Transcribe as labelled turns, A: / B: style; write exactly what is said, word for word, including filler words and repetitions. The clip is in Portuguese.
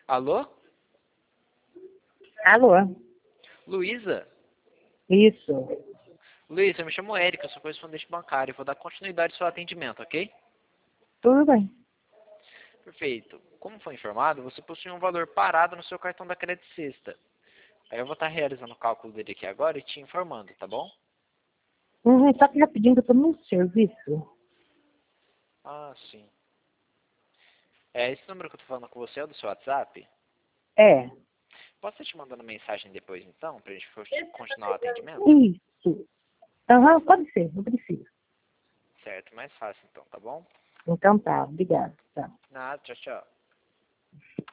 A: Alô?
B: Alô?
A: Luísa?
B: Isso.
A: Luísa, eu me chamo Érica, eu sou correspondente bancário. Vou dar continuidade ao seu atendimento, ok?
B: Tudo bem.
A: Perfeito. Como foi informado, você possui um valor parado no seu cartão da Credit Sexta. Aí eu vou estar realizando o cálculo dele aqui agora e te informando, tá bom?
B: Uhum, só que rapidinho, que eu tô num serviço.
A: Ah, sim. É, esse número que eu tô falando com você é o do seu WhatsApp?
B: É.
A: Posso estar te mandando mensagem depois, então, pra gente continuar o atendimento?
B: Isso. Aham, pode ser, não precisa.
A: Certo, mais fácil então, tá bom?
B: Então tá, obrigado. Tá.
A: Nada, tchau, tchau.